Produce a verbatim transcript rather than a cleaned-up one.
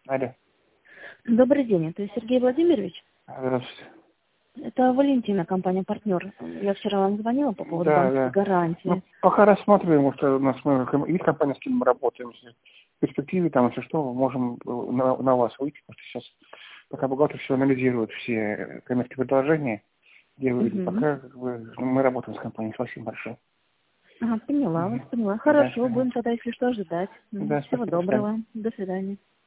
Алло. Добрый день, это Сергей Владимирович? Здравствуйте. Это Валентина, компания-партнер. Я вчера вам звонила по поводу Да, банковской да. гарантии. Ну, пока рассматриваем, что у нас мы, есть компания, с кем мы работаем. Если в перспективе, там, если что, можем на, на вас выйти, потому что сейчас пока бухгалтер все анализирует, все коммерческие предложения делает. И Угу. пока как бы, мы работаем с компанией. Спасибо большое. Ага, поняла Угу. вас, поняла. Да, Хорошо, понятно. будем тогда, если что, ждать. Мгм. Да, Всего спасибо, до свидания. доброго. До свидания.